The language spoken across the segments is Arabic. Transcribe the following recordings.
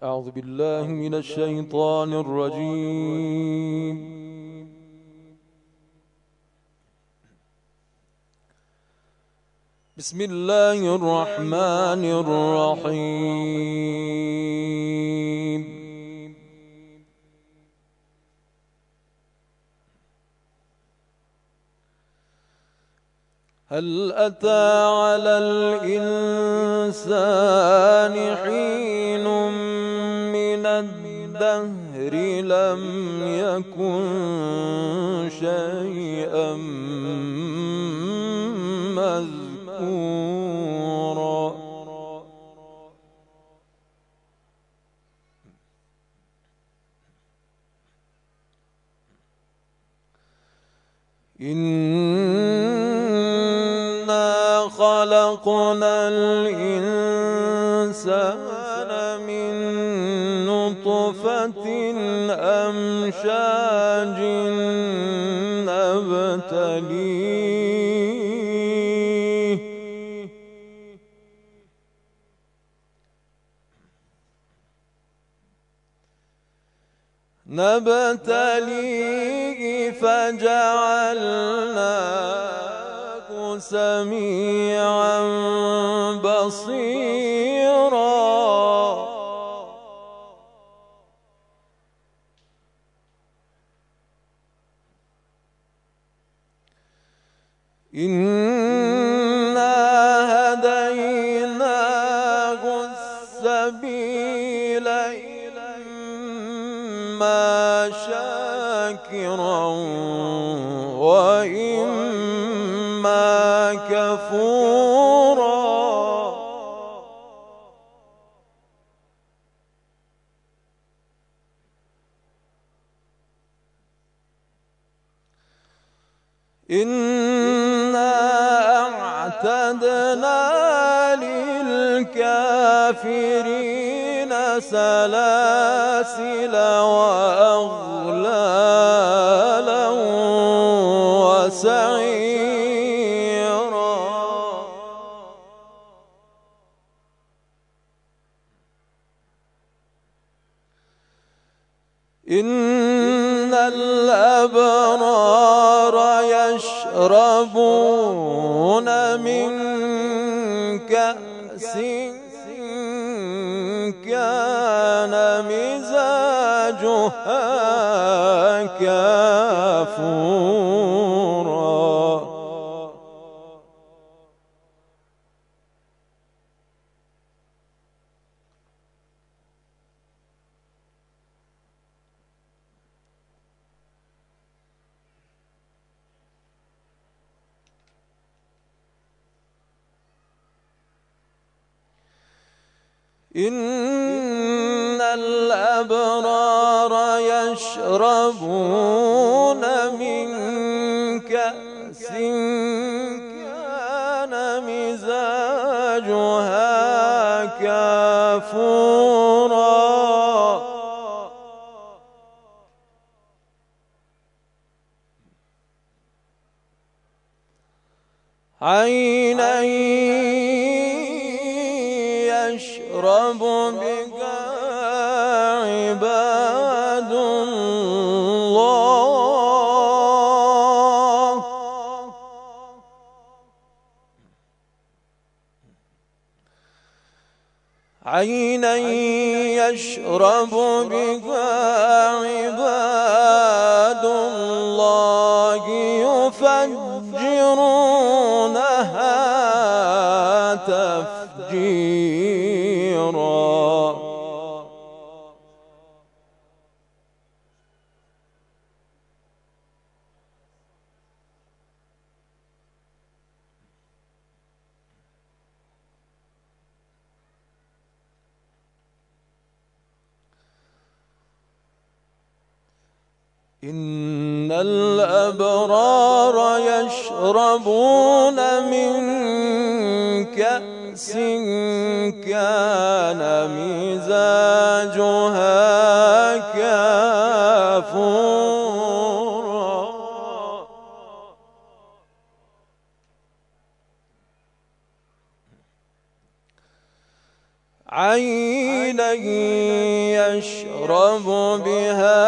أعوذ بالله من الشيطان الرجيم. بسم الله الرحمن الرحيم. هل أتى على الإنسان حين من الدهر لم يكن شيئا مذكورا. إنا خلقنا الإنسان من نطفة أمشاج نبتليه فجعلناه سميعا بصيرا. إنا هديناه السبيل إما شاكرا وإما كفورا. إنا أعتدنا للكافرين سلاسل وأغلالا وسعيرا. إن الأبرار يشربون من كأس كان مزاجها كافورا. إن الأبرار يشربون من كأس كان مزاجها كافورا. عينا يشرب بها عباد الله. عينا يشرب بها عباد الله يفجرونها تفجيرا. إن الأبرار يشربون من كأس كان مزاجها كافورا. عينا يشرب بها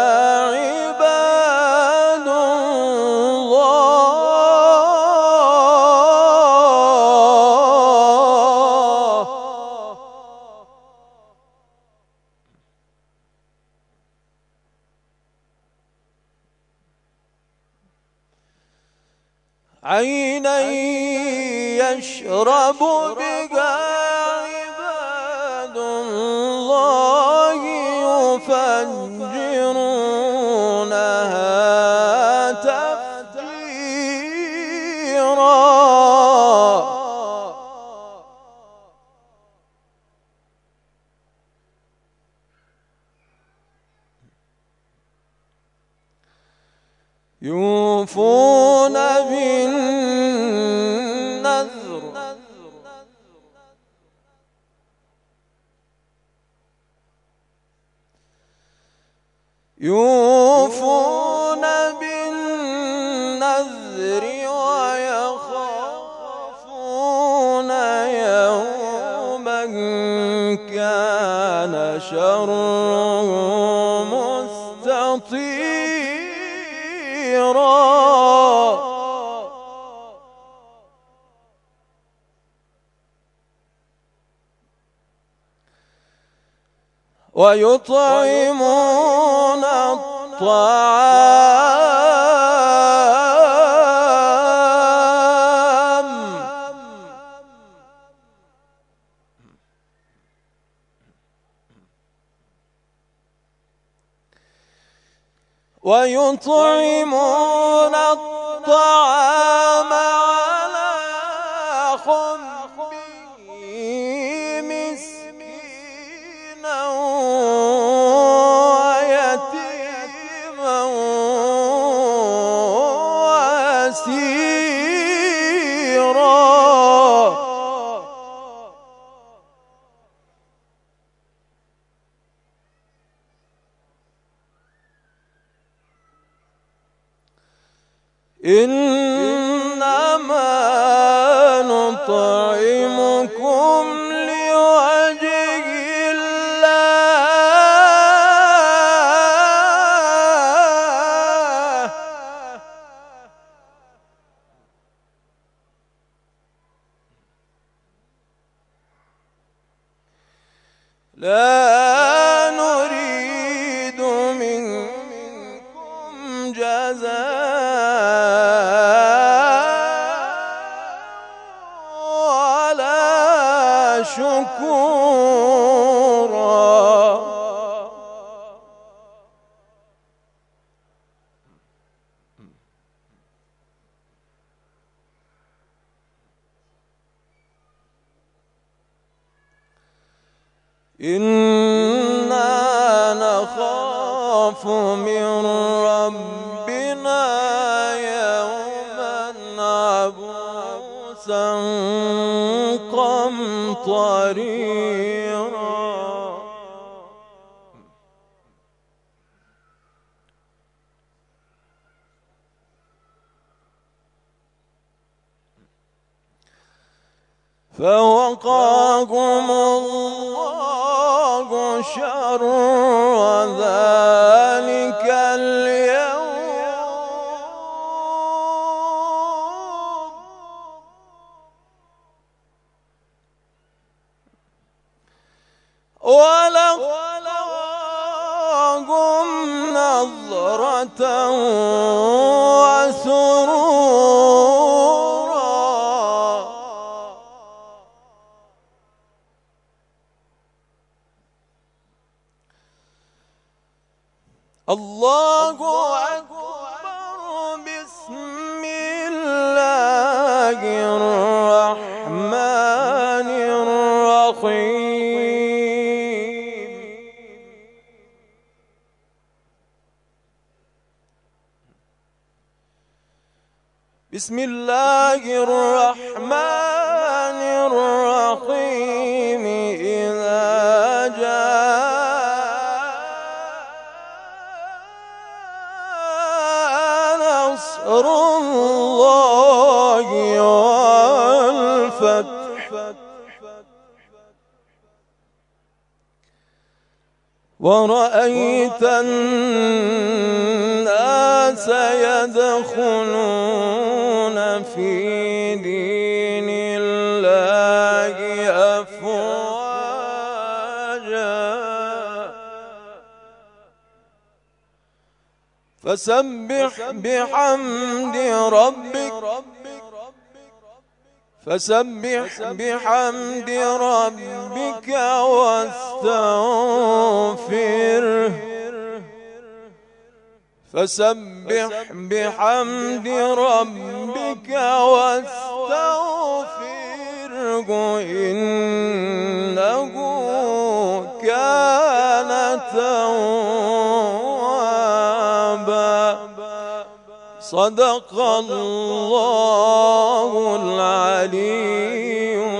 عباد الله. عينا يشرب بها عباد الله يفجرونها تفجيرا. يوفون بالنذر ويخافون يوما كان شره مستطيرا. ويطعمون الطعام على حبه مسكينا ويتيما وأسيرا. إنما نطعمكم لوجه الله لا نريد منكم جزاء ولا شكورا. إنا نخاف من ربنا يوما عبوسا قمطريرا. فوقاهم الله شر ذلك اليوم ولقاهم نظرة وسرورا. الله أكبر. بسم الله الرحمن الرحيم. بسم الله الرحمن الرحيم. إذا جاء نصر الله والفتح ورأيت الناس يدخلون في دين الله أفواجا فسبح بحمد ربك واستغفره فسبح بحمد ربك واستغفره إنه كان توابا. صدق الله العلي